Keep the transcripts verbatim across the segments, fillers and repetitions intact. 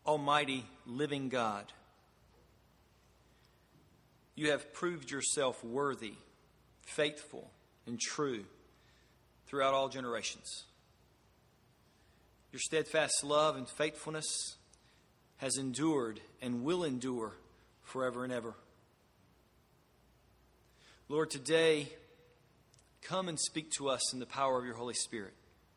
almighty, living God, you have proved yourself worthy, faithful, and true throughout all generations. Your steadfast love and faithfulness has endured and will endure forever and ever. Lord, today, come and speak to us in the power of your Holy Spirit.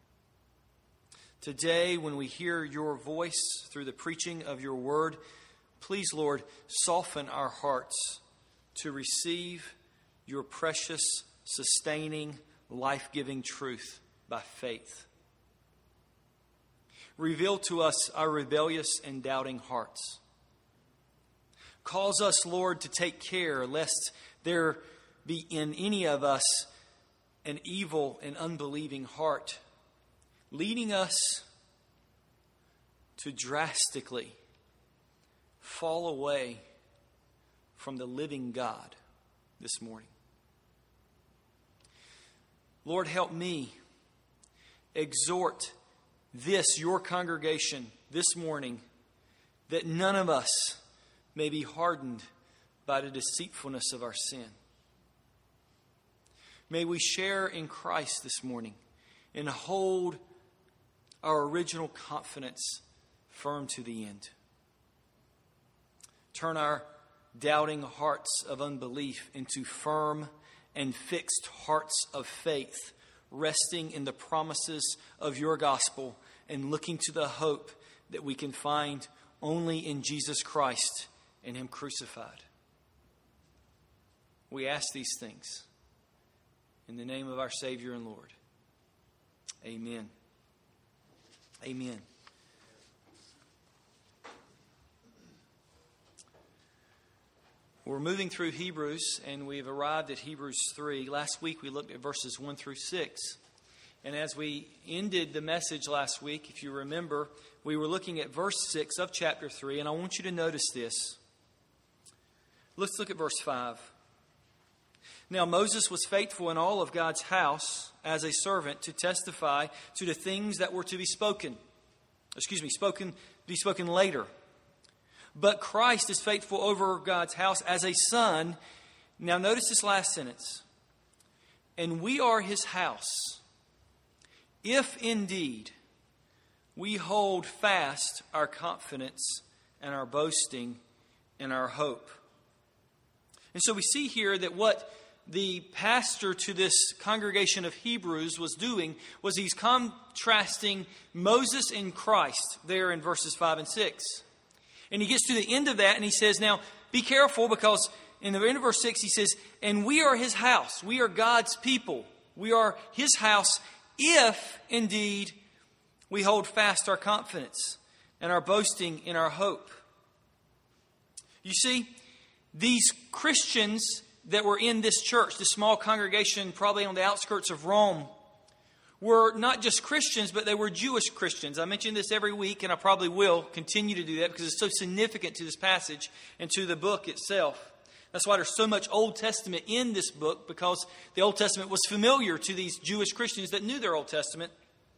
Today, when we hear your voice through the preaching of your word, please, Lord, soften our hearts to receive your precious, sustaining, life-giving truth by faith. Reveal to us our rebellious and doubting hearts. Cause us, Lord, to take care lest there be in any of us an evil and unbelieving heart, leading us to drastically fall away from the living God this morning. Lord, help me exhort this, your congregation, this morning, that none of us may be hardened by the deceitfulness of our sin. May we share in Christ this morning and hold our original confidence firm to the end. Turn our doubting hearts of unbelief into firm and fixed hearts of faith, resting in the promises of your gospel and looking to the hope that we can find only in Jesus Christ and Him crucified. We ask these things in the name of our Savior and Lord. Amen. Amen. We're moving through Hebrews, and we've arrived at Hebrews three. Last week we looked at verses one through six. And as we ended the message last week, if you remember, we were looking at verse six of chapter three, and I want you to notice this. Let's look at verse five. Now Moses was faithful in all of God's house as a servant to testify to the things that were to be spoken. Excuse me, spoken, be spoken later. But Christ is faithful over God's house as a son. Now notice this last sentence. And we are His house, if indeed we hold fast our confidence and our boasting and our hope. And so we see here that what the pastor to this congregation of Hebrews was doing was he's contrasting Moses and Christ there in verses five and six. And he gets to the end of that and he says, now be careful, because in the end of verse six he says, and we are His house. We are God's people. We are His house if indeed we hold fast our confidence and our boasting in our hope. You see, these Christians that were in this church, this small congregation probably on the outskirts of Rome, were not just Christians, but they were Jewish Christians. I mention this every week, and I probably will continue to do that because it's so significant to this passage and to the book itself. That's why there's so much Old Testament in this book, because the Old Testament was familiar to these Jewish Christians that knew their Old Testament.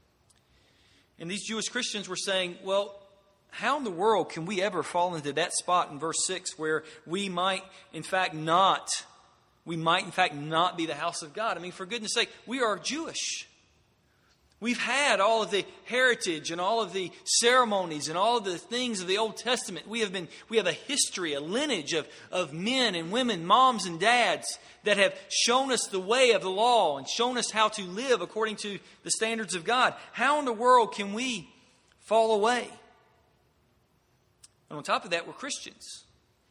And these Jewish Christians were saying, well, how in the world can we ever fall into that spot in verse six where we might, in fact, not, we might, in fact, not be the house of God? I mean, for goodness sake, we are Jewish. We've had all of the heritage and all of the ceremonies and all of the things of the Old Testament. We have been, we have a history, a lineage of, of men and women, moms and dads that have shown us the way of the law and shown us how to live according to the standards of God. How in the world can we fall away? And on top of that, we're Christians.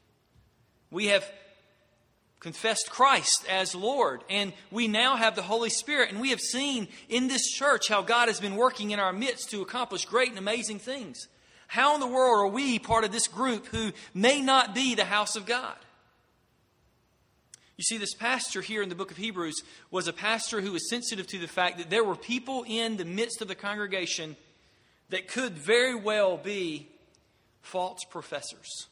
We have confessed Christ as Lord, and we now have the Holy Spirit, and we have seen in this church how God has been working in our midst to accomplish great and amazing things. How in the world are we part of this group who may not be the house of God? You see, this pastor here in the book of Hebrews was a pastor who was sensitive to the fact that there were people in the midst of the congregation that could very well be false professors.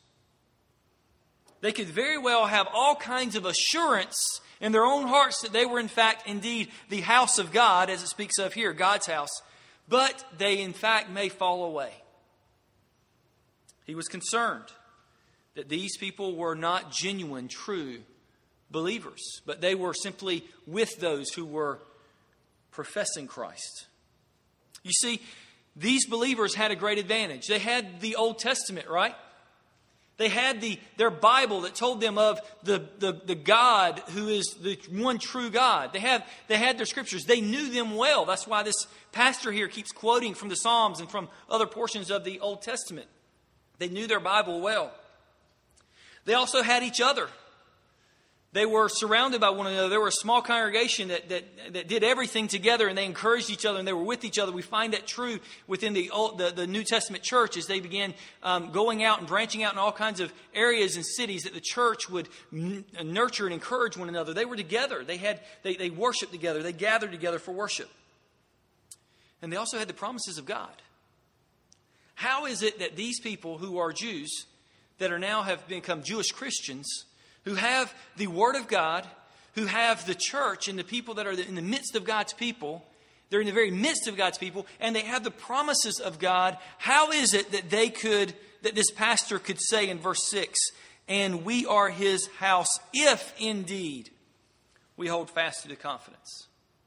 They could very well have all kinds of assurance in their own hearts that they were in fact indeed the house of God, as it speaks of here, God's house. But they in fact may fall away. He was concerned that these people were not genuine, true believers, but they were simply with those who were professing Christ. You see, these believers had a great advantage. They had the Old Testament, right? They had the their Bible that told them of the, the, the God who is the one true God. They have they had their scriptures. They knew them well. That's why this pastor here keeps quoting from the Psalms and from other portions of the Old Testament. They knew their Bible well. They also had each other. They were surrounded by one another. There were a small congregation that, that, that did everything together, and they encouraged each other, and they were with each other. We find that true within the Old, the, the New Testament church as they began um, going out and branching out in all kinds of areas and cities that the church would n- nurture and encourage one another. They were together. They had they, they worshiped together. They gathered together for worship. And they also had the promises of God. How is it that these people who are Jews that are now have become Jewish Christians, who have the Word of God, who have the church and the people that are in the midst of God's people, they're in the very midst of God's people, and they have the promises of God, how is it that they could, that this pastor could say in verse six, and we are His house, if indeed we hold fast to the confidence?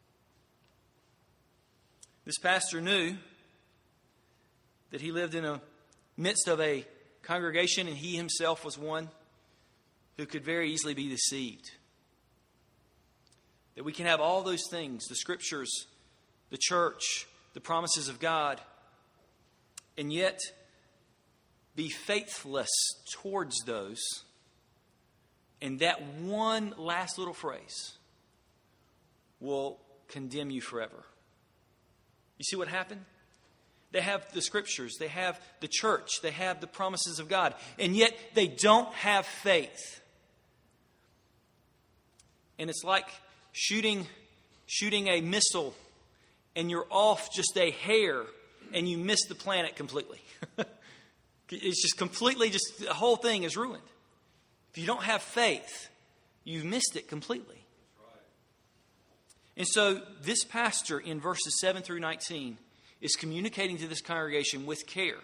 This pastor knew that he lived in the midst of a congregation, and he himself was one who could very easily be deceived. That we can have all those things, the scriptures, the church, the promises of God, and yet be faithless towards those. And that one last little phrase will condemn you forever. You see what happened? They have the scriptures, they have the church, they have the promises of God, and yet they don't have faith. And it's like shooting shooting a missile and you're off just a hair and you miss the planet completely. It's just completely, just the whole thing is ruined. If you don't have faith, you've missed it completely. And so this pastor in verses seven through nineteen is communicating to this congregation with care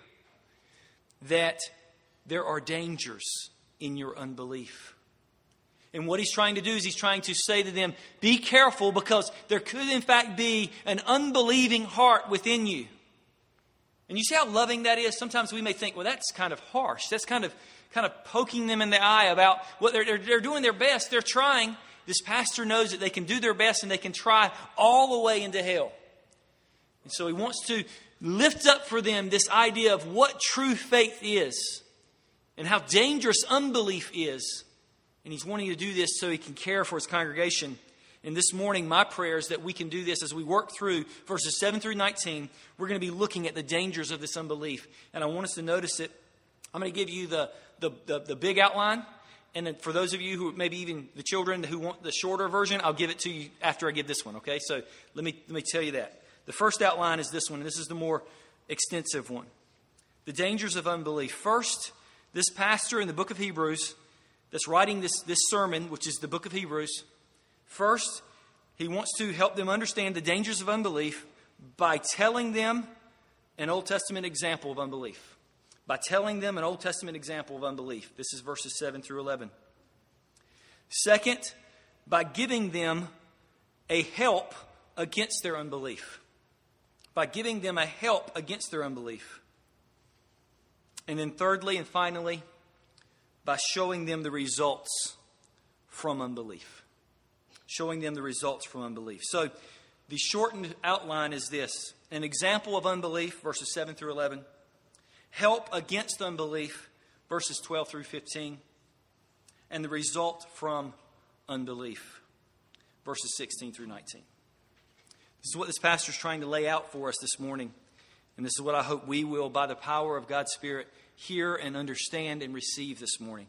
that there are dangers in your unbelief. And what he's trying to do is he's trying to say to them, be careful, because there could in fact be an unbelieving heart within you. And you see how loving that is? Sometimes we may think, well, that's kind of harsh. That's kind of kind of poking them in the eye about what they're, they're, they're doing their best. They're trying. This pastor knows that they can do their best and they can try all the way into hell. And so he wants to lift up for them this idea of what true faith is and how dangerous unbelief is. And he's wanting to do this so he can care for his congregation. And this morning, my prayer is that we can do this as we work through verses seven through nineteen. We're going to be looking at the dangers of this unbelief. And I want us to notice it. I'm going to give you the, the, the, the big outline. And then for those of you who maybe even the children who want the shorter version, I'll give it to you after I give this one. Okay, so let me let me tell you that. The first outline is this one, and this is the more extensive one. The dangers of unbelief. First, this pastor in the book of Hebrews that's writing this, this sermon, which is the book of Hebrews, first, he wants to help them understand the dangers of unbelief by telling them an Old Testament example of unbelief. By telling them an Old Testament example of unbelief. This is verses seven through eleven. Second, by giving them a help against their unbelief. By giving them a help against their unbelief. And then thirdly and finally, by showing them the results from unbelief. Showing them the results from unbelief. So the shortened outline is this. An example of unbelief, verses seven through eleven. Help against unbelief, verses twelve through fifteen. And the result from unbelief, verses sixteen through nineteen. This is what this pastor is trying to lay out for us this morning. And this is what I hope we will, by the power of God's Spirit, hear and understand and receive this morning.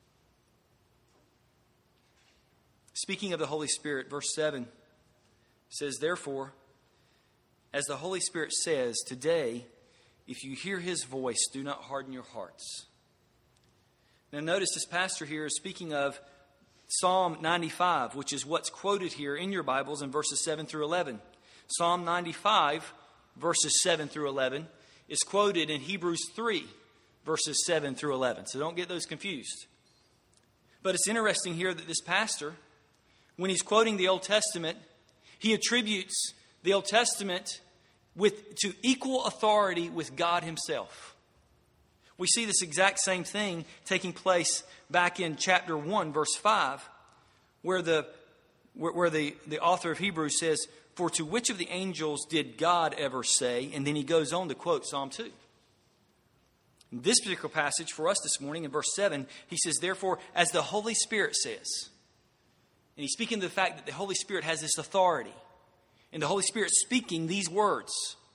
Speaking of the Holy Spirit, verse seven says, therefore, as the Holy Spirit says, today, if you hear His voice, do not harden your hearts. Now notice this pastor here is speaking of Psalm ninety-five, which is what's quoted here in your Bibles in verses seven through eleven. Psalm ninety-five, verses seven through eleven, is quoted in Hebrews three, verses seven through eleven. So don't get those confused. But it's interesting here that this pastor, when he's quoting the Old Testament, he attributes the Old Testament with to equal authority with God himself. We see this exact same thing taking place back in chapter one, verse five, where the where, where the, the author of Hebrews says, "For to which of the angels did God ever say?" And then he goes on to quote Psalm two. In this particular passage for us this morning, in verse seven, he says, "Therefore, as the Holy Spirit says," and he's speaking to the fact that the Holy Spirit has this authority, and the Holy Spirit speaking these words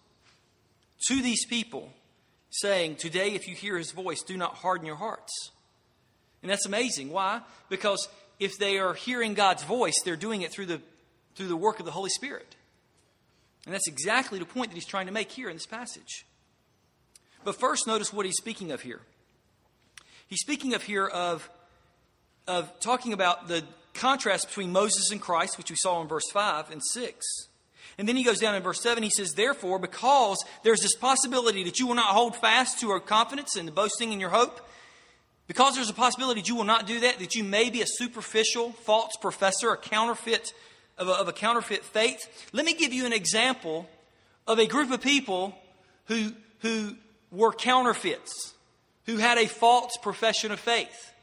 to these people, saying, "Today, if you hear his voice, do not harden your hearts." And that's amazing. Why? Because if they are hearing God's voice, they're doing it through the through the work of the Holy Spirit. And that's exactly the point that he's trying to make here in this passage. But first, notice what he's speaking of here. He's speaking of here of, of talking about the contrast between Moses and Christ, which we saw in verse five and six. And then he goes down in verse seven, he says, "Therefore, because there's this possibility that you will not hold fast to our confidence and the boasting in your hope, because there's a possibility that you will not do that, that you may be a superficial, false professor, a counterfeit of a, of a counterfeit faith. Let me give you an example of a group of people who, who were counterfeits, who had a false profession of faith."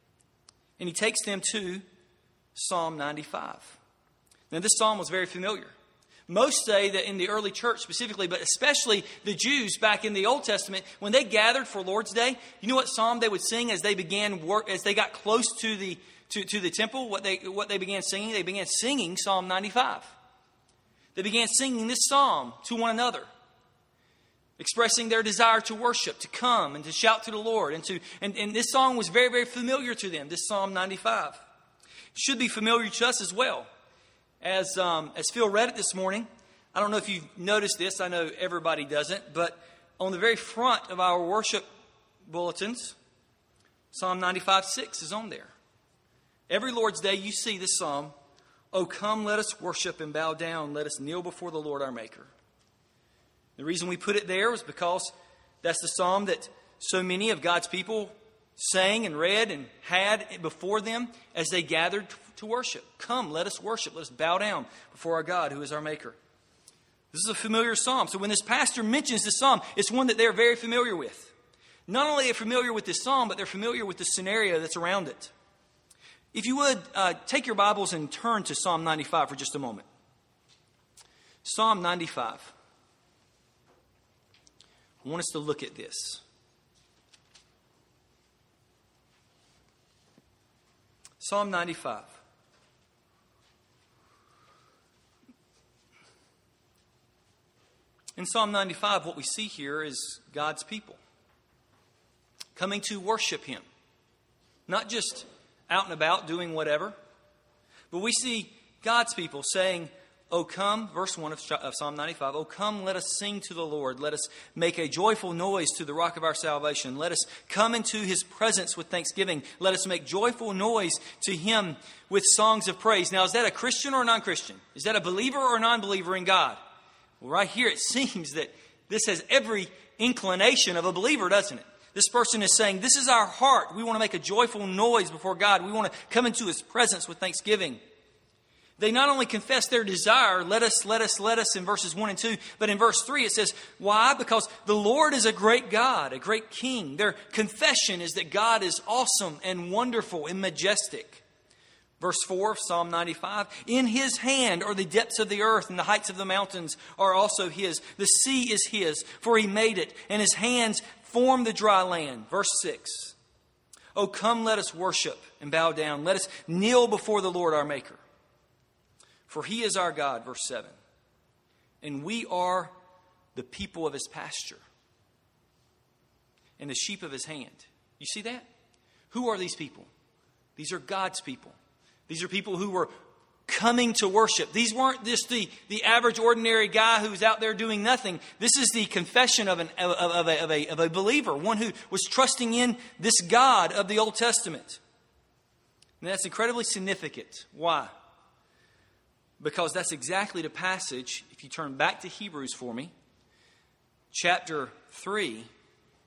And he takes them to Psalm ninety-five. Now, this psalm was very familiar. Most say that in the early church specifically, but especially the Jews back in the Old Testament, when they gathered for Lord's Day, you know what psalm they would sing as they began work, as they got close to the to, to the temple? What they what they began singing? They began singing Psalm ninety-five. They began singing this psalm to one another, expressing their desire to worship, to come and to shout to the Lord, and to and, and this song was very very familiar to them. This Psalm ninety-five should be familiar to us as well. As um, as Phil read it this morning, I don't know if you've noticed this. I know everybody doesn't. But on the very front of our worship bulletins, Psalm ninety-five six is on there. Every Lord's Day you see this psalm. "Oh, come, let us worship and bow down. Let us kneel before the Lord our Maker." The reason we put it there was because that's the psalm that so many of God's people sang and read and had before them as they gathered to worship. Come, let us worship. Let us bow down before our God, who is our Maker. This is a familiar psalm. So when this pastor mentions this psalm, it's one that they're very familiar with. Not only are they familiar with this psalm, but they're familiar with the scenario that's around it. If you would, uh, take your Bibles and turn to Psalm ninety-five for just a moment. Psalm ninety-five. I want us to look at this. Psalm ninety-five. In Psalm ninety-five, what we see here is God's people coming to worship Him. Not just out and about doing whatever, but we see God's people saying, "Oh come," verse one of Psalm ninety-five, "Oh come, let us sing to the Lord. Let us make a joyful noise to the rock of our salvation. Let us come into His presence with thanksgiving. Let us make joyful noise to Him with songs of praise." Now, is that a Christian or a non-Christian? Is that a believer or a non-believer in God? Well, right here it seems that this has every inclination of a believer, doesn't it? This person is saying, this is our heart. We want to make a joyful noise before God. We want to come into His presence with thanksgiving. They not only confess their desire, let us, let us, let us in verses one and two, but in verse three it says, why? Because the Lord is a great God, a great King. Their confession is that God is awesome and wonderful and majestic. Verse four of Psalm ninety-five, in His hand are the depths of the earth, and the heights of the mountains are also His. The sea is His, for He made it, and His hands formed the dry land. Verse six, oh, come, let us worship and bow down. Let us kneel before the Lord our Maker. For He is our God, verse seven, and we are the people of His pasture and the sheep of His hand. You see that? Who are these people? These are God's people. These are people who were coming to worship. These weren't just the, the average, ordinary guy who's out there doing nothing. This is the confession of, an, of, of, a, of, a, of a believer, one who was trusting in this God of the Old Testament. And that's incredibly significant. Why? Because that's exactly the passage, if you turn back to Hebrews for me, chapter three,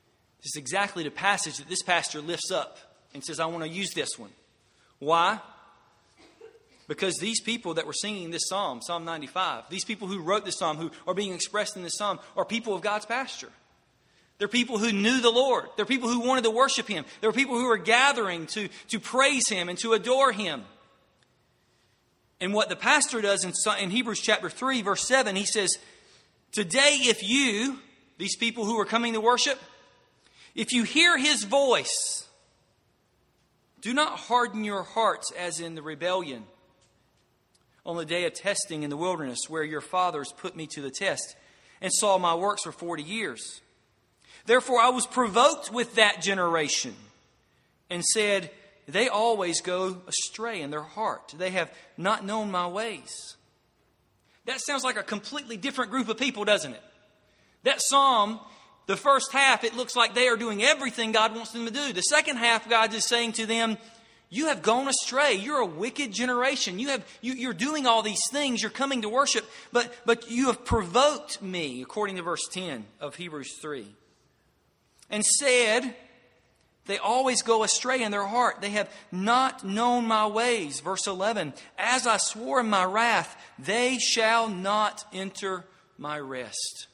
It's exactly the passage that this pastor lifts up and says, I want to use this one. Why? Because these people that were singing this psalm, Psalm ninety-five, these people who wrote this psalm, who are being expressed in this psalm, are people of God's pasture. They're people who knew the Lord. They're people who wanted to worship Him. They're people who were gathering to, to praise Him and to adore Him. And what the pastor does in, in Hebrews chapter three, verse seven, he says, today if you, these people who are coming to worship, if you hear His voice, do not harden your hearts as in the rebellion on the day of testing in the wilderness, where your fathers put me to the test and saw my works for forty years. Therefore I was provoked with that generation and said, they always go astray in their heart. They have not known my ways. That sounds like a completely different group of people, doesn't it? That psalm, the first half, it looks like they are doing everything God wants them to do. The second half, God is saying to them, you have gone astray. You're a wicked generation. You have, you, you're doing all these things. You're coming to worship, but, but you have provoked me, according to verse ten of Hebrews three. And said, they always go astray in their heart. They have not known my ways. Verse eleven, as I swore in my wrath, they shall not enter my rest.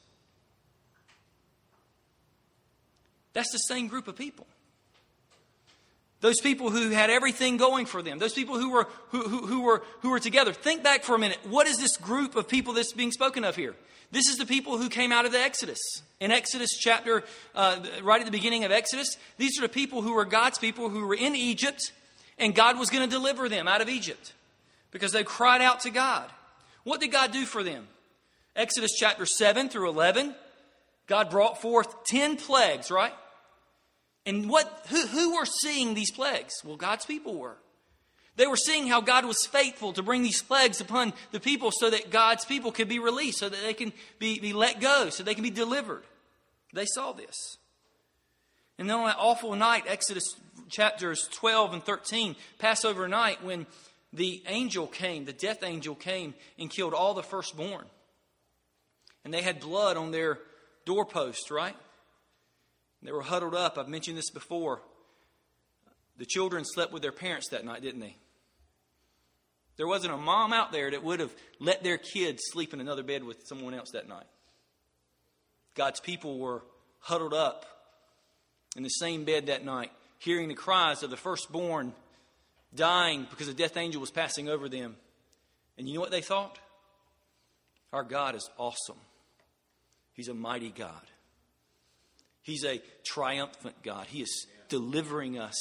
That's the same group of people. Those people who had everything going for them. Those people who were who, who, who were who were together. Think back for a minute. What is this group of people that's being spoken of here? This is the people who came out of the Exodus. In Exodus chapter, uh, right at the beginning of Exodus, these are the people who were God's people who were in Egypt, and God was going to deliver them out of Egypt because they cried out to God. What did God do for them? Exodus chapter seven through eleven, God brought forth ten plagues, right? And what? Who, who were seeing these plagues? Well, God's people were. They were seeing how God was faithful to bring these plagues upon the people so that God's people could be released, so that they can be, be let go, so they can be delivered. They saw this. And then on that awful night, Exodus chapters twelve and thirteen, Passover night, when the angel came, the death angel came and killed all the firstborn. And they had blood on their doorpost, right? They were huddled up. I've mentioned this before. The children slept with their parents that night, didn't they? There wasn't a mom out there that would have let their kids sleep in another bed with someone else that night. God's people were huddled up in the same bed that night, hearing the cries of the firstborn dying because the death angel was passing over them. And you know what they thought? Our God is awesome. He's a mighty God. He's a triumphant God. He is delivering us.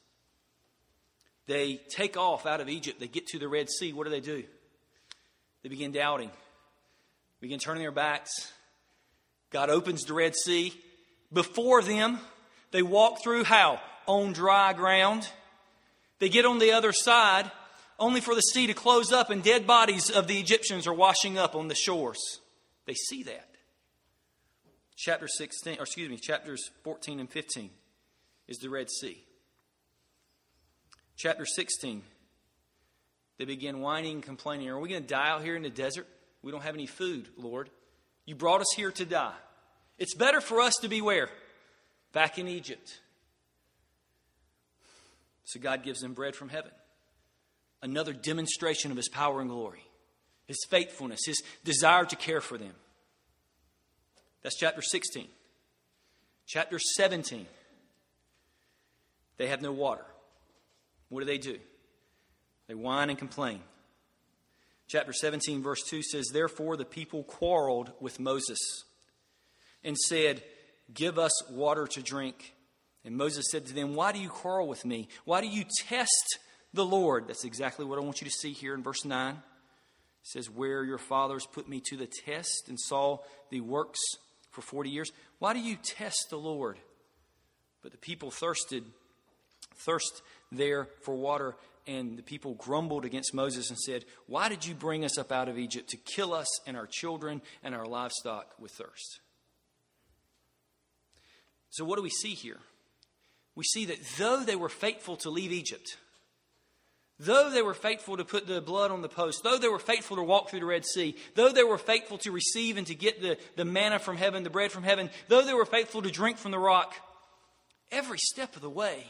They take off out of Egypt. They get to the Red Sea. What do they do? They begin doubting. They begin turning their backs. God opens the Red Sea before them. They walk through how? On dry ground. They get on the other side, only for the sea to close up and dead bodies of the Egyptians are washing up on the shores. They see that. Chapter sixteen, or excuse me, chapters fourteen and fifteen is the Red Sea. Chapter sixteen, they begin whining and complaining. Are we going to die out here in the desert? We don't have any food, Lord. You brought us here to die. It's better for us to be where? Back in Egypt. So God gives them bread from heaven. Another demonstration of His power and glory. His faithfulness, His desire to care for them. That's chapter sixteen. Chapter seventeen. They have no water. What do they do? They whine and complain. Chapter seventeen, verse two says, therefore the people quarreled with Moses and said, give us water to drink. And Moses said to them, why do you quarrel with me? Why do you test the Lord? That's exactly what I want you to see here in verse nine. It says, where your fathers put me to the test and saw the works for forty years. Why do you test the Lord? But the people thirsted, thirst there for water, and the people grumbled against Moses and said, why did you bring us up out of Egypt to kill us and our children and our livestock with thirst? So what do we see here? We see that though they were faithful to leave Egypt, though they were faithful to put the blood on the post, though they were faithful to walk through the Red Sea, though they were faithful to receive and to get the, the manna from heaven, the bread from heaven, though they were faithful to drink from the rock, every step of the way,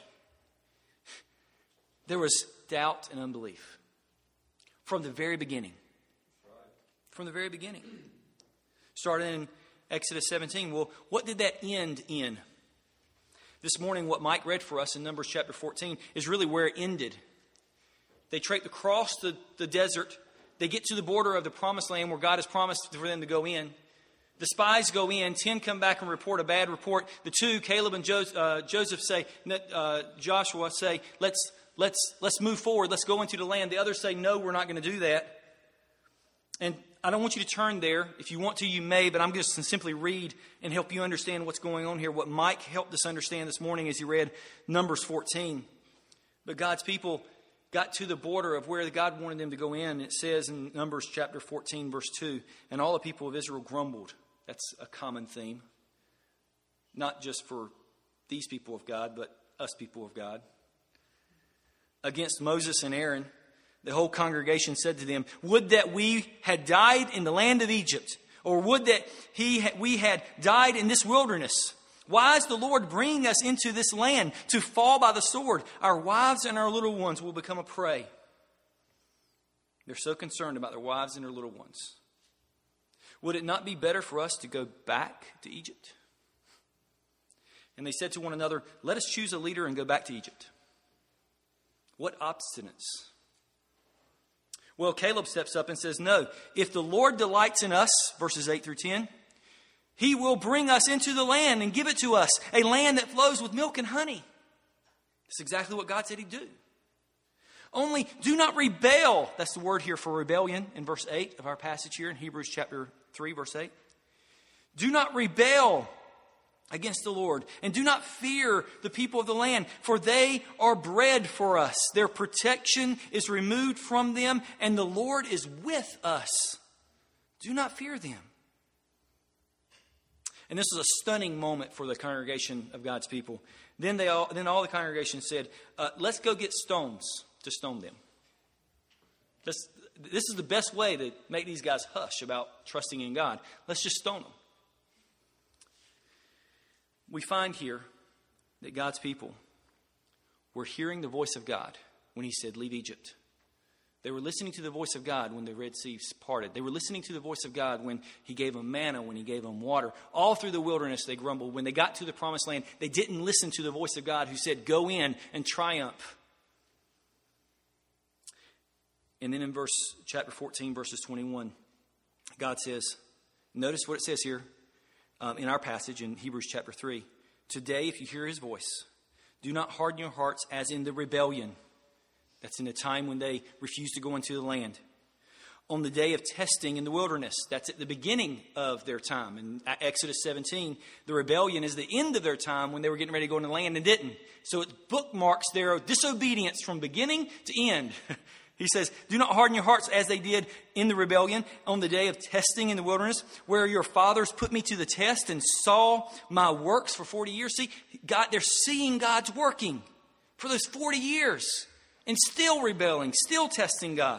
there was doubt and unbelief. From the very beginning. From the very beginning. Starting in Exodus seventeen. Well, what did that end in? This morning, what Mike read for us in Numbers chapter fourteen is really where it ended. They trek across the, the desert. They get to the border of the promised land where God has promised for them to go in. The spies go in. Ten come back and report a bad report. The two, Caleb and Joseph, uh, Joseph say, uh, Joshua say, let's let's let's move forward. Let's go into the land. The others say, no, we're not going to do that. And I don't want you to turn there. If you want to, you may, but I'm just going to simply read and help you understand what's going on here. What Mike helped us understand this morning as he read Numbers fourteen. But God's people got to the border of where God wanted them to go in. It says in Numbers chapter fourteen, verse two, and all the people of Israel grumbled. That's a common theme. Not just for these people of God, but us people of God. Against Moses and Aaron, the whole congregation said to them, would that we had died in the land of Egypt, or would that he ha- we had died in this wilderness. Why is the Lord bringing us into this land to fall by the sword? Our wives and our little ones will become a prey. They're so concerned about their wives and their little ones. Would it not be better for us to go back to Egypt? And they said to one another, let us choose a leader and go back to Egypt. What obstinance. Well, Caleb steps up and says, no, if the Lord delights in us, verses eight through ten, he will bring us into the land and give it to us, a land that flows with milk and honey. That's exactly what God said he'd do. Only do not rebel. That's the word here for rebellion in verse eight of our passage here in Hebrews chapter three, verse eight. Do not rebel against the Lord, and do not fear the people of the land, for they are bread for us. Their protection is removed from them, and the Lord is with us. Do not fear them. And this is a stunning moment for the congregation of God's people. Then they all, then all the congregation said, uh, let's go get stones to stone them. This, this is the best way to make these guys hush about trusting in God. Let's just stone them. We find here that God's people were hearing the voice of God when he said, leave Egypt. They were listening to the voice of God when the Red Sea parted. They were listening to the voice of God when he gave them manna, when he gave them water. All through the wilderness they grumbled. When they got to the promised land, they didn't listen to the voice of God who said, go in and triumph. And then in verse chapter fourteen, verses twenty-one, God says, notice what it says here um, in our passage in Hebrews chapter three. Today, if you hear his voice, do not harden your hearts as in the rebellion. That's in the time when they refused to go into the land. On the day of testing in the wilderness, that's at the beginning of their time. In Exodus seventeen, the rebellion is the end of their time when they were getting ready to go into the land and didn't. So it bookmarks their disobedience from beginning to end. He says, do not harden your hearts as they did in the rebellion on the day of testing in the wilderness, where your fathers put me to the test and saw my works for forty years. See, God, they're seeing God's working for those forty years and still rebelling, still testing God.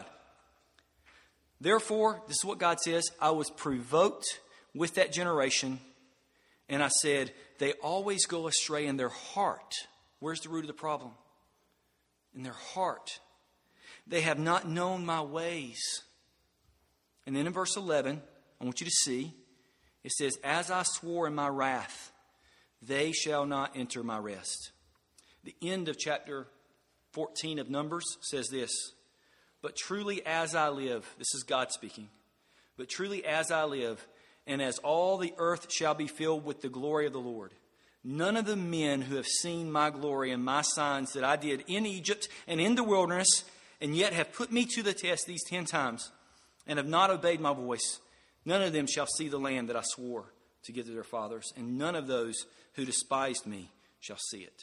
Therefore, this is what God says, I was provoked with that generation, and I said, they always go astray in their heart. Where's the root of the problem? In their heart. They have not known my ways. And then in verse eleven, I want you to see, it says, as I swore in my wrath, they shall not enter my rest. The end of chapter fourteen of Numbers says this, but truly as I live, this is God speaking, but truly as I live, and as all the earth shall be filled with the glory of the Lord, none of the men who have seen my glory and my signs that I did in Egypt and in the wilderness, and yet have put me to the test these ten times, and have not obeyed my voice, none of them shall see the land that I swore to give to their fathers, and none of those who despised me shall see it.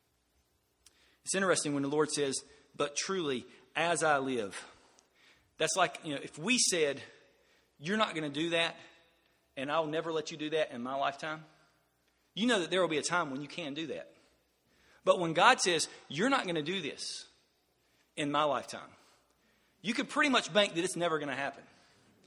It's interesting when the Lord says, but truly, as I live. That's like, you know, if we said, you're not going to do that, and I'll never let you do that in my lifetime, you know that there will be a time when you can do that. But when God says, you're not going to do this in my lifetime, you could pretty much bank that it's never going to happen.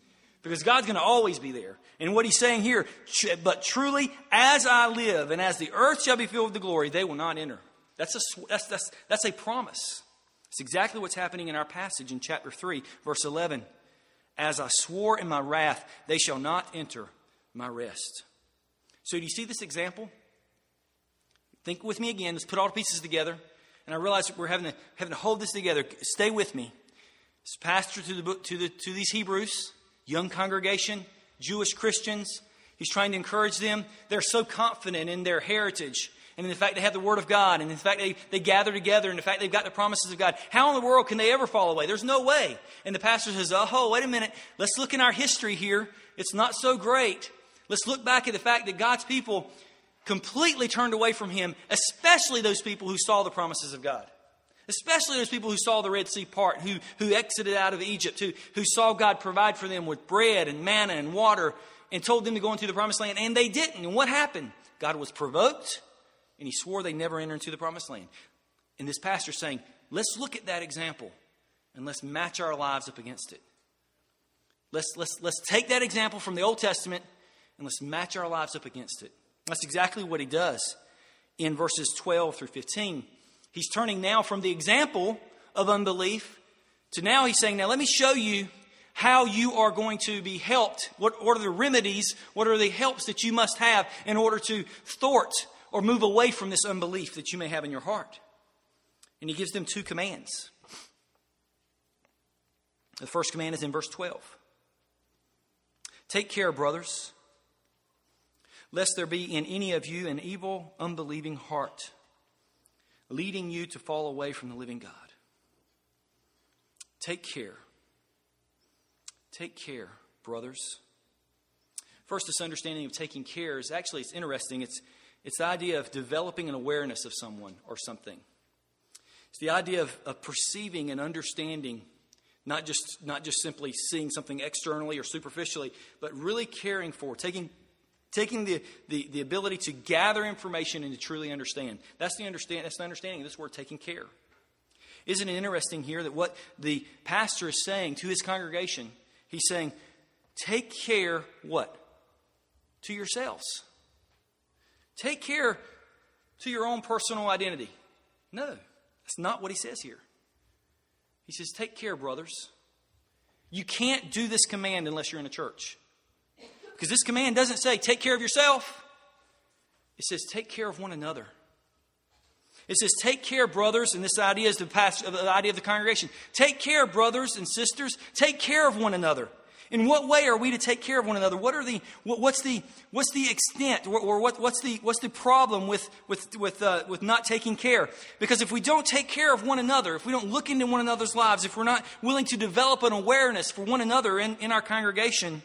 Because God's going to always be there. And what he's saying here, but truly, as I live and as the earth shall be filled with the glory, they will not enter. That's a, that's, that's, that's a promise. It's exactly what's happening in our passage in chapter three, verse eleven. As I swore in my wrath, they shall not enter my rest. So do you see this example? Think with me again. Let's put all the pieces together. And I realize we're having to, having to hold this together. Stay with me. This pastor to the book, to the to these Hebrews, young congregation, Jewish Christians. He's trying to encourage them. They're so confident in their heritage and in the fact they have the Word of God and in the fact they, they gather together and the fact they've got the promises of God. How in the world can they ever fall away? There's no way. And the pastor says, oh, wait a minute. Let's look in our history here. It's not so great. Let's look back at the fact that God's people completely turned away from Him, especially those people who saw the promises of God. Especially those people who saw the Red Sea part, who, who exited out of Egypt, who, who saw God provide for them with bread and manna and water and told them to go into the promised land. And they didn't. And what happened? God was provoked and He swore they'd never enter into the promised land. And this pastor's saying, let's look at that example and let's match our lives up against it. Let's, let's, let's take that example from the Old Testament and let's match our lives up against it. That's exactly what he does in verses twelve through fifteen. He's turning now from the example of unbelief to now he's saying, now let me show you how you are going to be helped. What, what are the remedies? What are the helps that you must have in order to thwart or move away from this unbelief that you may have in your heart? And he gives them two commands. The first command is in verse twelve. Take care, brothers, lest there be in any of you an evil, unbelieving heart, leading you to fall away from the living God. Take care. Take care, brothers. First, this understanding of taking care is actually, it's interesting. It's, it's the idea of developing an awareness of someone or something. It's the idea of, of perceiving and understanding, not just, not just simply seeing something externally or superficially, but really caring for, taking Taking the, the, the ability to gather information and to truly understand. That's the understand. That's the understanding of this word, taking care. Isn't it interesting here that what the pastor is saying to his congregation, he's saying, take care what? To yourselves. Take care to your own personal identity. No, that's not what he says here. He says, take care, brothers. You can't do this command unless you're in a church. Because this command doesn't say, take care of yourself. It says, take care of one another. It says, take care, brothers, and this idea is the, pastor, the idea of the congregation. Take care, brothers and sisters. Take care of one another. In what way are we to take care of one another? What are the what, what's the what's the extent, or, or what, what's the what's the problem with with with uh, with not taking care? Because if we don't take care of one another, if we don't look into one another's lives, if we're not willing to develop an awareness for one another in, in our congregation,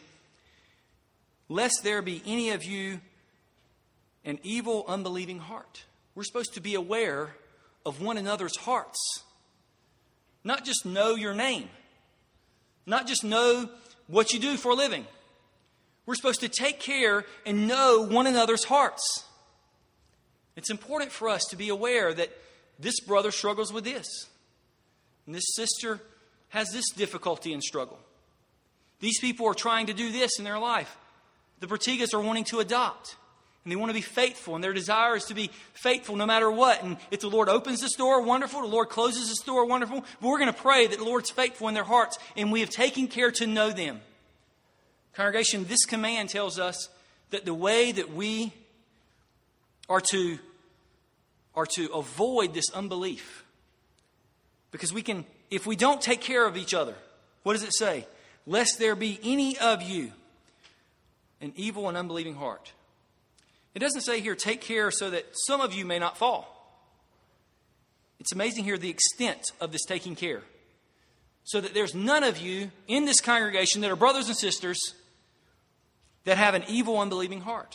lest there be any of you an evil, unbelieving heart. We're supposed to be aware of one another's hearts. Not just know your name. Not just know what you do for a living. We're supposed to take care and know one another's hearts. It's important for us to be aware that this brother struggles with this. And this sister has this difficulty and struggle. These people are trying to do this in their life. The Pertigas are wanting to adopt. And they want to be faithful. And their desire is to be faithful no matter what. And if the Lord opens this door, wonderful. The Lord closes this door, wonderful. But we're going to pray that the Lord's faithful in their hearts. And we have taken care to know them. Congregation, this command tells us that the way that we are to, are to avoid this unbelief. Because we can, if we don't take care of each other, what does it say? Lest there be any of you an evil and unbelieving heart. It doesn't say here, take care so that some of you may not fall. It's amazing here the extent of this taking care. So that there's none of you in this congregation that are brothers and sisters that have an evil, unbelieving heart.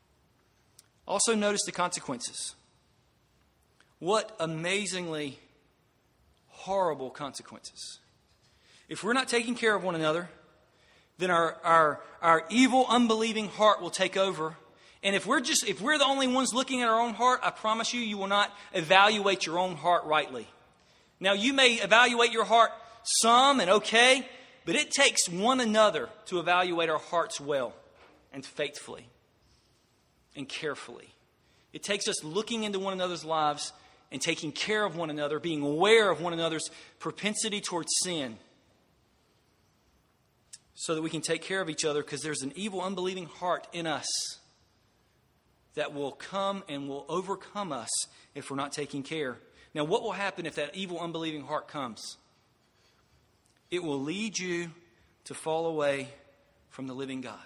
Also notice the consequences. What amazingly horrible consequences. If we're not taking care of one another, then our, our, our evil, unbelieving heart will take over. And if we're just if we're the only ones looking at our own heart, I promise you, you will not evaluate your own heart rightly. Now, you may evaluate your heart some and okay, But it takes one another to evaluate our hearts well and faithfully and carefully. It takes us looking into one another's lives and taking care of one another, being aware of one another's propensity towards sin, so that we can take care of each other, because there's an evil, unbelieving heart in us that will come and will overcome us if we're not taking care. Now, what will happen if that evil, unbelieving heart comes? It will lead you to fall away from the living God.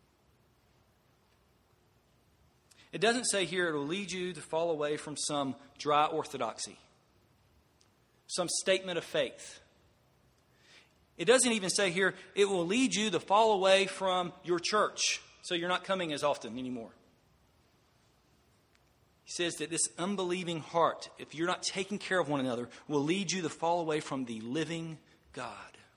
It doesn't say here it will lead you to fall away from some dry orthodoxy, some statement of faith. It doesn't even say here it will lead you to fall away from your church, so you're not coming as often anymore. He says that this unbelieving heart, if you're not taking care of one another, will lead you to fall away from the living God.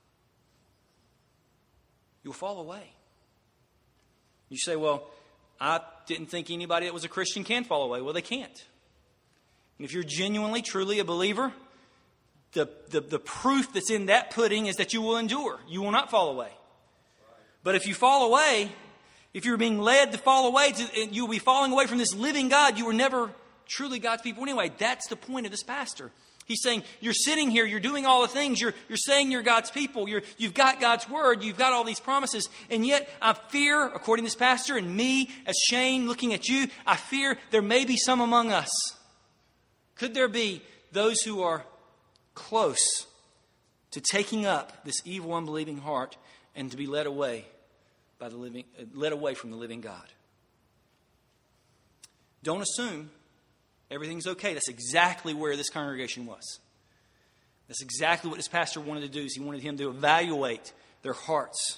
You'll fall away. You say, well, I didn't think anybody that was a Christian can fall away. Well, they can't. And if you're genuinely, truly a believer, the, the, the proof that's in that pudding is that you will endure. You will not fall away. But if you fall away, if you're being led to fall away, to, you'll be falling away from this living God. You were never truly God's people anyway. That's the point of this pastor. He's saying, you're sitting here, you're doing all the things, you're, you're saying you're God's people, you're, you've got God's word, you've got all these promises, and yet I fear, according to this pastor, and me as Shane looking at you, I fear there may be some among us. Could there be those who are close to taking up this evil, unbelieving heart and to be led away by the living, uh, led away from the living God? Don't assume everything's okay. That's exactly where this congregation was. That's exactly what this pastor wanted to do. Is he wanted him to evaluate their hearts.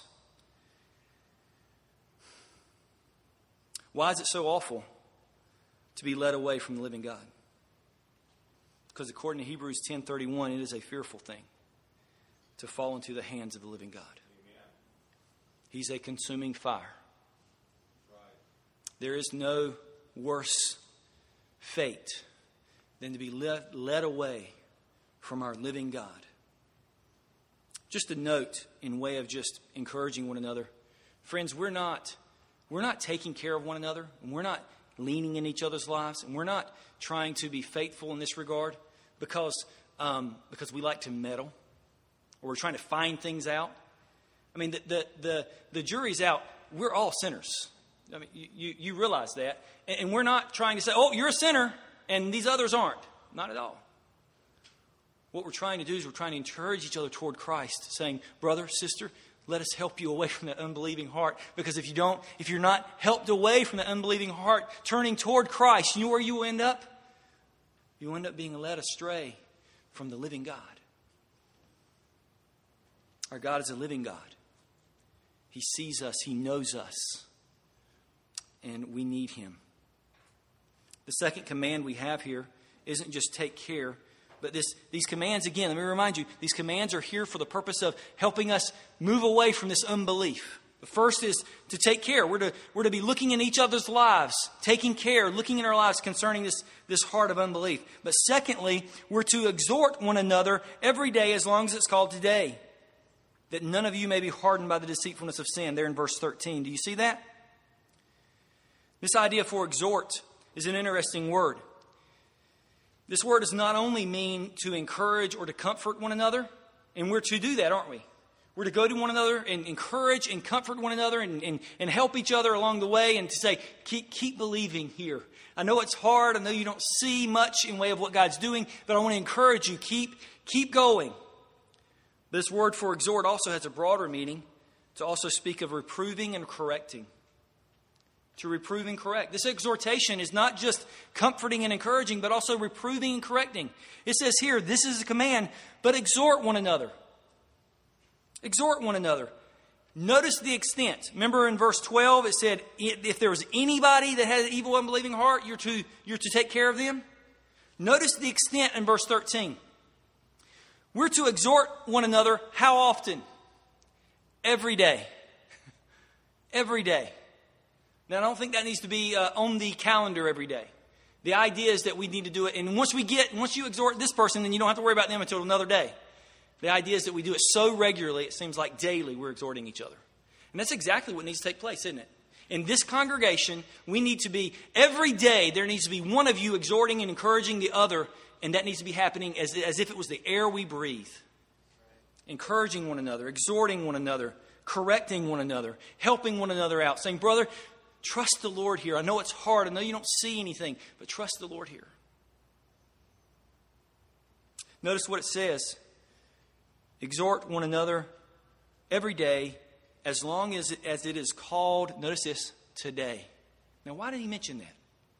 Why is it so awful to be led away from the living God? Because according to Hebrews ten thirty-one, it is a fearful thing to fall into the hands of the living God. Amen. He's a consuming fire. Right. There is no worse fate than to be led, led away from our living God. Just a note in way of just encouraging one another. Friends, we're not, we're not taking care of one another, and we're not leaning in each other's lives, and we're not trying to be faithful in this regard because, um, because we like to meddle, or we're trying to find things out. I mean, the, the, the, the jury's out. We're all sinners. I mean, you, you, you realize that. And, and we're not trying to say, oh, you're a sinner, and these others aren't. Not at all. What we're trying to do is we're trying to encourage each other toward Christ, saying, brother, sister, let us help you away from that unbelieving heart. Because if you don't, if you're not helped away from that unbelieving heart, turning toward Christ, you know where you will end up? You end up being led astray from the living God. Our God is a living God. He sees us. He knows us. And we need Him. The second command we have here isn't just take care, but this, these commands, again, let me remind you, these commands are here for the purpose of helping us move away from this unbelief. The first is to take care. We're to, we're to be looking in each other's lives, taking care, looking in our lives concerning this, this heart of unbelief. But secondly, we're to exhort one another every day as long as it's called today, that none of you may be hardened by the deceitfulness of sin. There in verse thirteen. Do you see that? This idea for exhort is an interesting word. This word does not only mean to encourage or to comfort one another, and we're to do that, aren't we? We're to go to one another and encourage and comfort one another and, and, and help each other along the way and to say, keep, keep believing here. I know it's hard. I know you don't see much in way of what God's doing, but I want to encourage you. Keep, keep going. This word for exhort also has a broader meaning to also speak of reproving and correcting. To reprove and correct. This exhortation is not just comforting and encouraging, but also reproving and correcting. It says here, this is a command, but exhort one another. Exhort one another. Notice the extent. Remember in verse twelve, it said, if there was anybody that had an evil, unbelieving heart, you're to, you're to take care of them. Notice the extent in verse thirteen. We're to exhort one another how often? Every day. Every day. Now, I don't think that needs to be uh, on the calendar every day. The idea is that we need to do it. And once we get, once you exhort this person, then you don't have to worry about them until another day. The idea is that we do it so regularly, it seems like daily we're exhorting each other. And that's exactly what needs to take place, isn't it? In this congregation, we need to be, every day, there needs to be one of you exhorting and encouraging the other, and that needs to be happening as, as if it was the air we breathe. Encouraging one another, exhorting one another, correcting one another, helping one another out, saying, brother, trust the Lord here. I know it's hard. I know you don't see anything, but trust the Lord here. Notice what it says. Exhort one another every day as long as it, as it is called, notice this, today. Now, why did he mention that?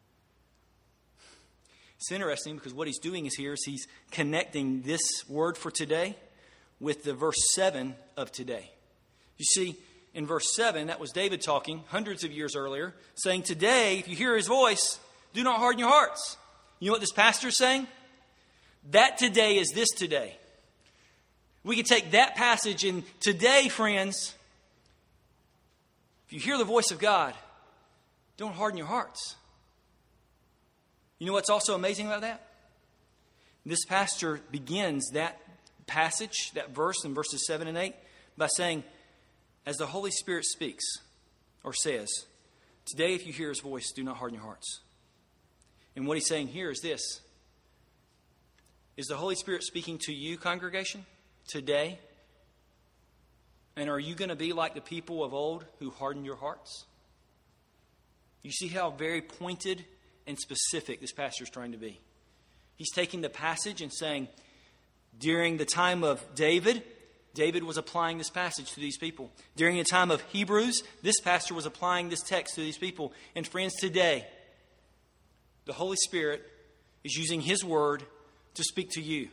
It's interesting because what he's doing is here is he's connecting this word for today with the verse seven of today. You see, in verse seven, that was David talking hundreds of years earlier, saying, today, if you hear his voice, do not harden your hearts. You know what this pastor is saying? That today is this today. We can take that passage and today, friends, if you hear the voice of God, don't harden your hearts. You know what's also amazing about that? This pastor begins that passage, that verse in verses seven and eight, by saying, as the Holy Spirit speaks or says, today if you hear his voice, do not harden your hearts. And what he's saying here is this. Is the Holy Spirit speaking to you, congregation, today? And are you going to be like the people of old who hardened your hearts? You see how very pointed and specific this pastor is trying to be. He's taking the passage and saying, during the time of David, David was applying this passage to these people. During the time of Hebrews, this pastor was applying this text to these people. And friends, today, the Holy Spirit is using his word to speak to you.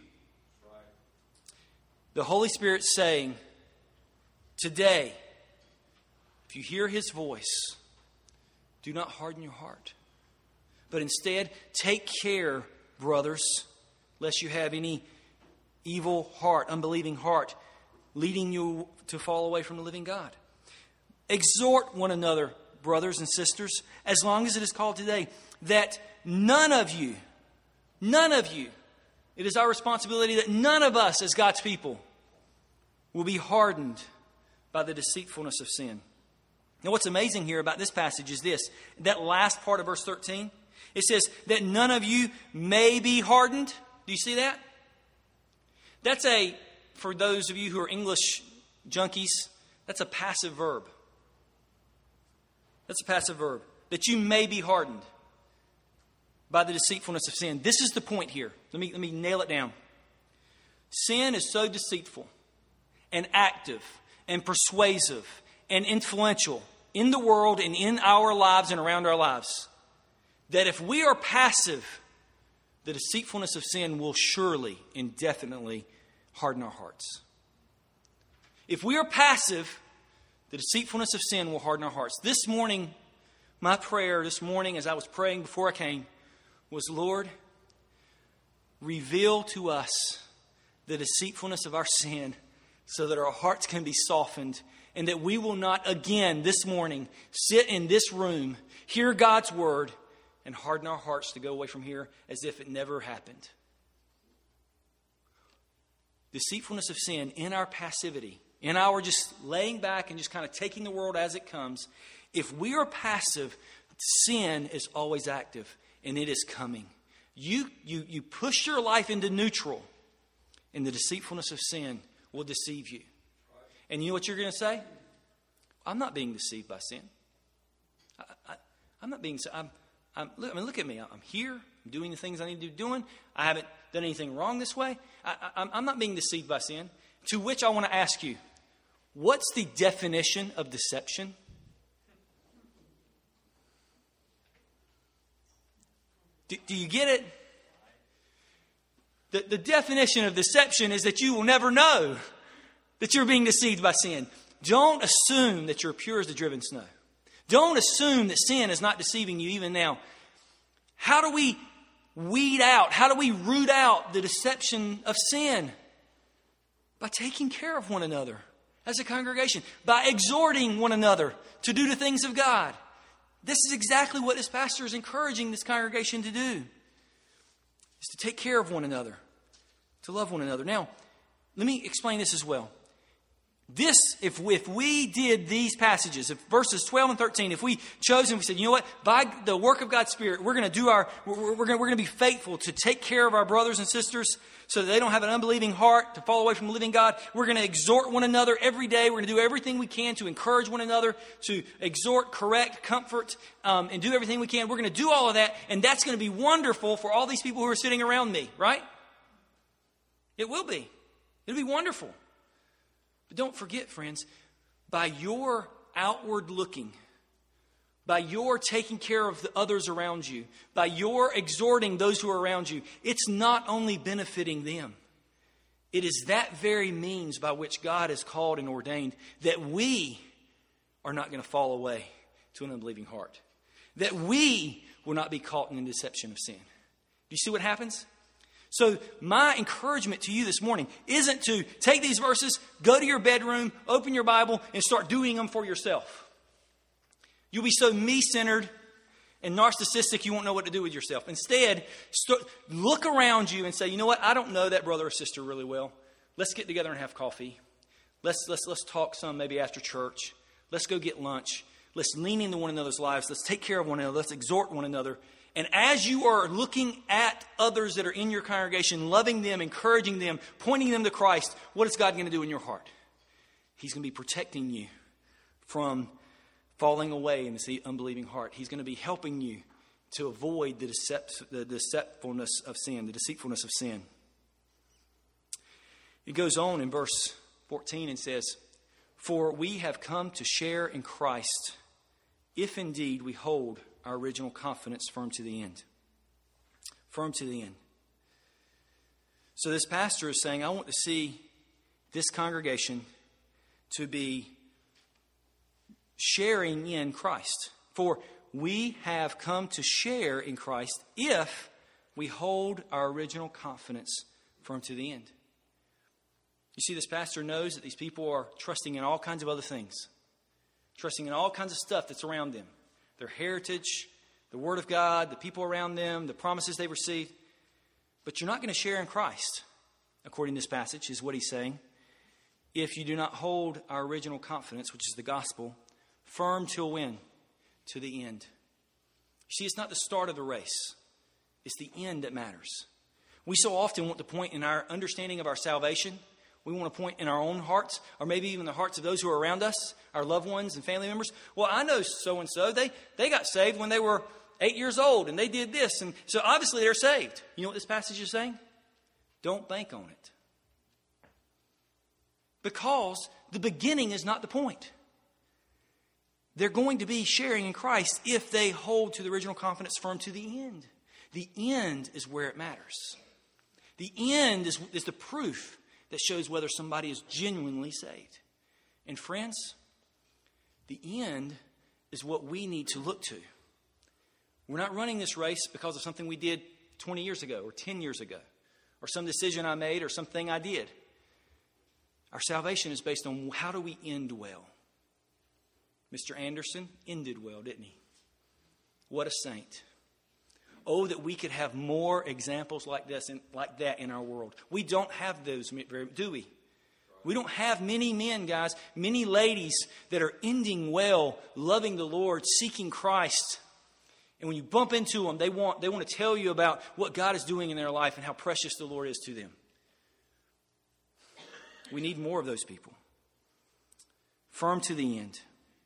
The Holy Spirit saying, today, if you hear his voice, do not harden your heart. But instead, take care, brothers, lest you have any evil heart, unbelieving heart, leading you to fall away from the living God. Exhort one another, brothers and sisters, as long as it is called today, that none of you, none of you, it is our responsibility that none of us as God's people will be hardened by the deceitfulness of sin. Now, what's amazing here about this passage is this. That last part of verse thirteen, it says that none of you may be hardened. Do you see that? That's a, for those of you who are English junkies, that's a passive verb. That's a passive verb. That you may be hardened by the deceitfulness of sin. This is the point here. Let me, let me nail it down. Sin is so deceitful and active and persuasive and influential in the world and in our lives and around our lives that if we are passive, the deceitfulness of sin will surely and definitely harden our hearts. If we are passive, the deceitfulness of sin will harden our hearts. This morning, my prayer this morning as I was praying before I came was, Lord, reveal to us the deceitfulness of our sin so that our hearts can be softened and that we will not again this morning sit in this room, hear God's word, and harden our hearts to go away from here as if it never happened. Deceitfulness of sin in our passivity, in our just laying back and just kind of taking the world as it comes. If we are passive, sin is always active and it is coming. You, you, you push your life into neutral and the deceitfulness of sin will deceive you. And you know what you're going to say? I'm not being deceived by sin. I, I, I'm not being I'm, I'm, I mean, look at me. I'm here. I'm doing the things I need to be doing. I haven't done anything wrong this way. I, I, I'm not being deceived by sin. To which I want to ask you, what's the definition of deception? Do, do you get it? The, the definition of deception is that you will never know that you're being deceived by sin. Don't assume that you're pure as the driven snow. Don't assume that sin is not deceiving you even now. How do we weed out, how do we root out the deception of sin? By taking care of one another as a congregation. By exhorting one another to do the things of God. This is exactly what this pastor is encouraging this congregation to do. Is to take care of one another. To love one another. Now, let me explain this as well. This, if we, if we did these passages, if verses twelve and thirteen, if we chose and we said, you know what, by the work of God's Spirit, we're going to do our, we're, we're going we're to be faithful to take care of our brothers and sisters so that they don't have an unbelieving heart to fall away from the living God. We're going to exhort one another every day. We're going to do everything we can to encourage one another, to exhort, correct, comfort, um, and do everything we can. We're going to do all of that, and that's going to be wonderful for all these people who are sitting around me, right? It will be. It'll be wonderful. But don't forget, friends, by your outward looking, by your taking care of the others around you, by your exhorting those who are around you, it's not only benefiting them. It is that very means by which God has called and ordained that we are not going to fall away to an unbelieving heart. That we will not be caught in the deception of sin. Do you see what happens? So my encouragement to you this morning isn't to take these verses, go to your bedroom, open your Bible, and start doing them for yourself. You'll be so me-centered and narcissistic you won't know what to do with yourself. Instead, start, look around you and say, you know what, I don't know that brother or sister really well. Let's get together and have coffee. Let's, let's, let's talk some maybe after church. Let's go get lunch. Let's lean into one another's lives. Let's take care of one another. Let's exhort one another. And as you are looking at others that are in your congregation, loving them, encouraging them, pointing them to Christ, what is God going to do in your heart? He's going to be protecting you from falling away in the unbelieving heart. He's going to be helping you to avoid the, decept- the deceitfulness of sin, the deceitfulness of sin. It goes on in verse fourteen and says, "For we have come to share in Christ, if indeed we hold our original confidence firm to the end." Firm to the end. So this pastor is saying, I want to see this congregation to be sharing in Christ. For we have come to share in Christ if we hold our original confidence firm to the end. You see, this pastor knows that these people are trusting in all kinds of other things. Trusting in all kinds of stuff that's around them. Their heritage, the Word of God, the people around them, the promises they've received. But you're not going to share in Christ, according to this passage, is what he's saying, if you do not hold our original confidence, which is the gospel, firm till when? To the end. You see, it's not the start of the race. It's the end that matters. We so often want to point in our understanding of our salvation. We want to point in our own hearts, or maybe even the hearts of those who are around us, our loved ones and family members. Well, I know so-and-so, they, they got saved when they were eight years old, and they did this. And so obviously they're saved. You know what this passage is saying? Don't bank on it. Because the beginning is not the point. They're going to be sharing in Christ if they hold to the original confidence firm to the end. The end is where it matters. The end is, is the proof that shows whether somebody is genuinely saved. And friends, the end is what we need to look to. We're not running this race because of something we did twenty years ago or ten years ago, or some decision I made or something I did. Our salvation is based on how do we end well. Mister Anderson ended well, didn't he? What a saint. Oh, that we could have more examples like this and like that in our world. We don't have those, do we? We don't have many men, guys, many ladies that are ending well, loving the Lord, seeking Christ. And when you bump into them, they want, they want to tell you about what God is doing in their life and how precious the Lord is to them. We need more of those people. Firm to the end.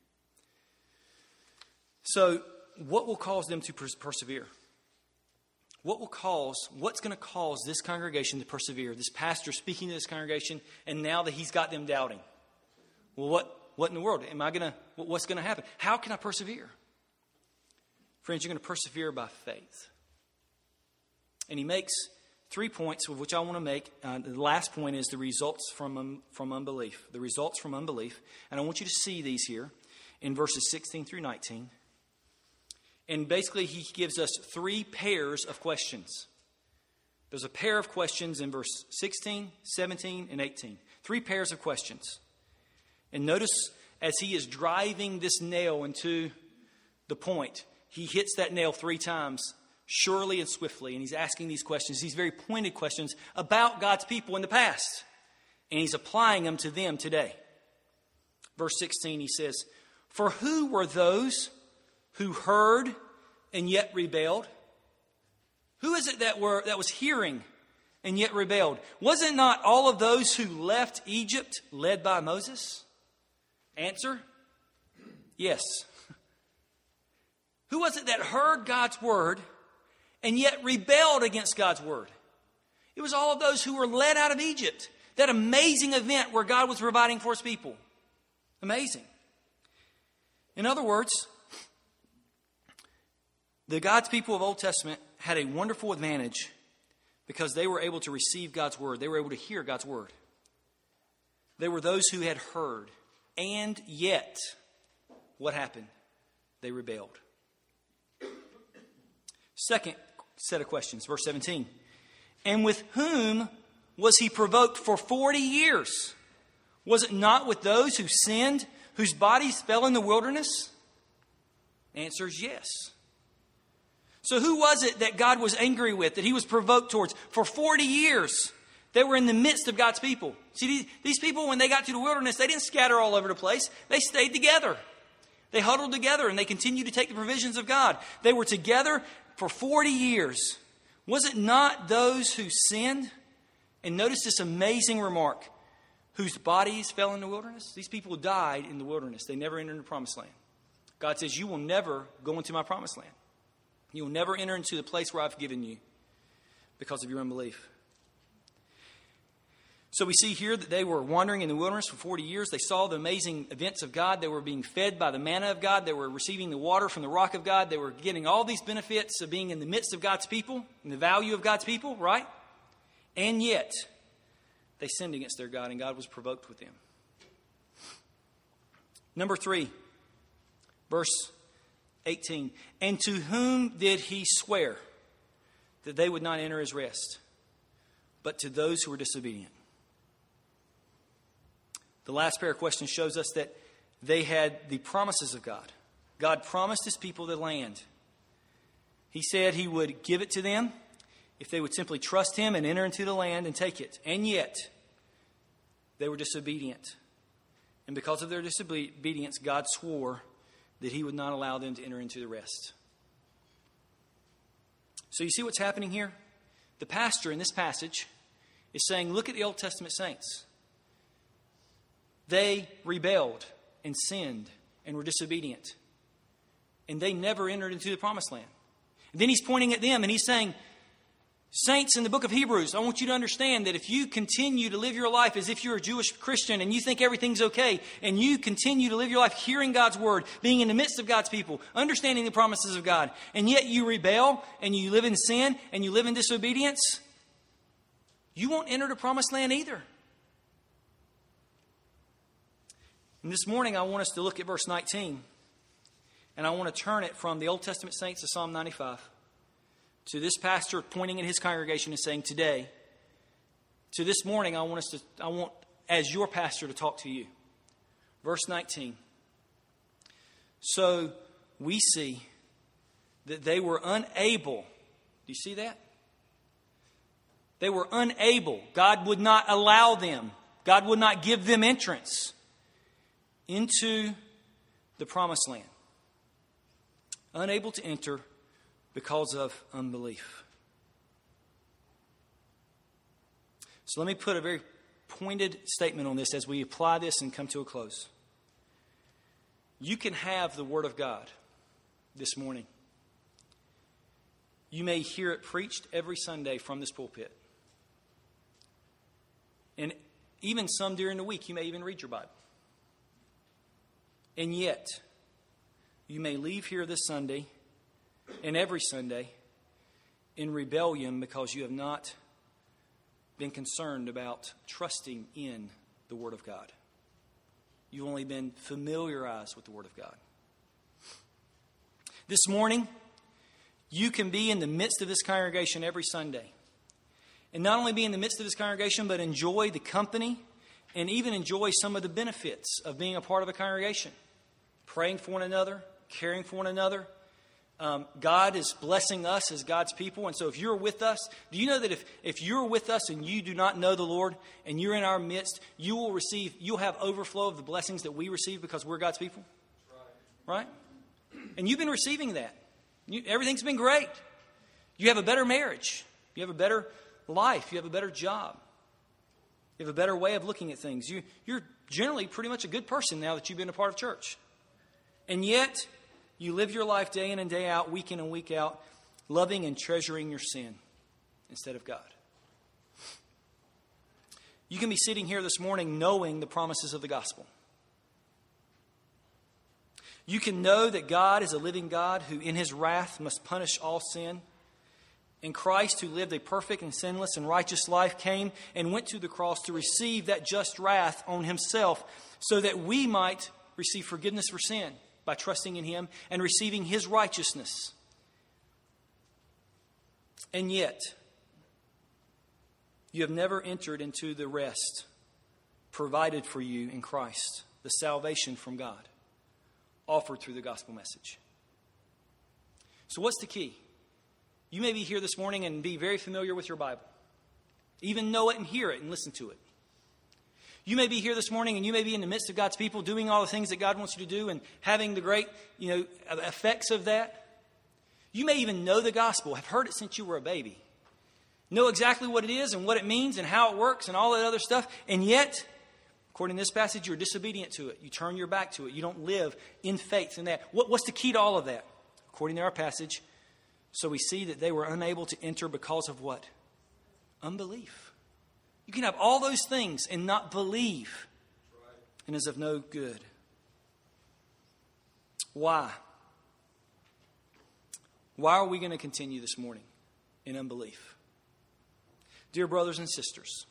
So, what will cause them to persevere? What will cause, what's going to cause this congregation to persevere? This pastor speaking to this congregation, and now that he's got them doubting. Well, what, what in the world? Am I going to, what's going to happen? How can I persevere? Friends, you're going to persevere by faith. And he makes three points, of which I want to make. Uh, the last point is the results from, um, from unbelief. The results from unbelief. And I want you to see these here in verses sixteen through nineteen. And basically, he gives us three pairs of questions. There's a pair of questions in verse sixteen, seventeen, and eighteen. Three pairs of questions. And notice as he is driving this nail into the point, he hits that nail three times, surely and swiftly. And he's asking these questions, these very pointed questions about God's people in the past. And he's applying them to them today. Verse sixteen, he says, "For who were those who heard and yet rebelled?" Who is it that were that was hearing and yet rebelled? Was it not all of those who left Egypt led by Moses? Answer, yes. Who was it that heard God's word and yet rebelled against God's word? It was all of those who were led out of Egypt. That amazing event where God was providing for his people. Amazing. In other words, the God's people of Old Testament had a wonderful advantage because they were able to receive God's word. They were able to hear God's word. They were those who had heard. And yet, what happened? They rebelled. Second set of questions, verse seventeen. "And with whom was he provoked for forty years? Was it not with those who sinned, whose bodies fell in the wilderness?" Answer is yes. So who was it that God was angry with, that he was provoked towards for forty years? They were in the midst of God's people. See, these, these people, when they got to the wilderness, they didn't scatter all over the place. They stayed together. They huddled together and they continued to take the provisions of God. They were together for forty years. Was it not those who sinned? And notice this amazing remark. Whose bodies fell in the wilderness? These people died in the wilderness. They never entered the promised land. God says, you will never go into my promised land. You will never enter into the place where I've given you because of your unbelief. So we see here that they were wandering in the wilderness for forty years. They saw the amazing events of God. They were being fed by the manna of God. They were receiving the water from the rock of God. They were getting all these benefits of being in the midst of God's people and the value of God's people, right? And yet, they sinned against their God and God was provoked with them. Number three, verse eighteen. "And to whom did he swear that they would not enter his rest, but to those who were disobedient?" The last pair of questions shows us that they had the promises of God. God promised his people the land. He said he would give it to them if they would simply trust him and enter into the land and take it. And yet, they were disobedient. And because of their disobedience, God swore that he would not allow them to enter into the rest. So you see what's happening here? The pastor in this passage is saying, look at the Old Testament saints. They rebelled and sinned and were disobedient. And they never entered into the promised land. And then he's pointing at them and he's saying, saints in the book of Hebrews, I want you to understand that if you continue to live your life as if you're a Jewish Christian and you think everything's okay, and you continue to live your life hearing God's word, being in the midst of God's people, understanding the promises of God, and yet you rebel and you live in sin and you live in disobedience, you won't enter the promised land either. And this morning I want us to look at verse nineteen, and I want to turn it from the Old Testament saints to Psalm ninety-five. To this pastor pointing at his congregation and saying, today, to this morning, I want us to, I want, as your pastor, to talk to you. Verse nineteen. So we see that they were unable. Do you see that? They were unable. God would not allow them. God would not give them entrance into the promised land. Unable to enter because of unbelief. So let me put a very pointed statement on this as we apply this and come to a close. You can have the Word of God this morning. You may hear it preached every Sunday from this pulpit. And even some during the week, you may even read your Bible. And yet, you may leave here this Sunday and every Sunday in rebellion because you have not been concerned about trusting in the Word of God. You've only been familiarized with the Word of God. This morning, you can be in the midst of this congregation every Sunday. And not only be in the midst of this congregation, but enjoy the company and even enjoy some of the benefits of being a part of a congregation. Praying for one another, caring for one another, Um, God is blessing us as God's people. And so if you're with us, do you know that if, if you're with us and you do not know the Lord and you're in our midst, you will receive, you'll have overflow of the blessings that we receive because we're God's people? Right? And you've been receiving that. You, everything's been great. You have a better marriage. You have a better life. You have a better job. You have a better way of looking at things. You, you're generally pretty much a good person now that you've been a part of church. And yet, you live your life day in and day out, week in and week out, loving and treasuring your sin instead of God. You can be sitting here this morning knowing the promises of the gospel. You can know that God is a living God who in his wrath must punish all sin. And Christ, who lived a perfect and sinless and righteous life, came and went to the cross to receive that just wrath on himself so that we might receive forgiveness for sin by trusting in him and receiving his righteousness. And yet, you have never entered into the rest provided for you in Christ, the salvation from God, offered through the gospel message. So what's the key? You may be here this morning and be very familiar with your Bible. Even know it and hear it and listen to it. You may be here this morning and you may be in the midst of God's people doing all the things that God wants you to do and having the great, you know, effects of that. You may even know the gospel, have heard it since you were a baby. Know exactly what it is and what it means and how it works and all that other stuff. And yet, according to this passage, you're disobedient to it. You turn your back to it. You don't live in faith in that. What, what's the key to all of that? According to our passage, so we see that they were unable to enter because of what? Unbelief. You can have all those things and not believe, and is of no good. Why? Why are we going to continue this morning in unbelief? Dear brothers and sisters,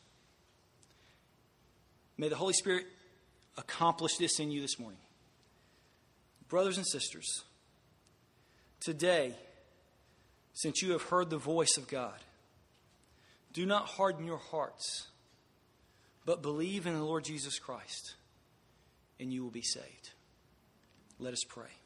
may the Holy Spirit accomplish this in you this morning. Brothers and sisters, today, since you have heard the voice of God, do not harden your hearts, but believe in the Lord Jesus Christ, and you will be saved. Let us pray.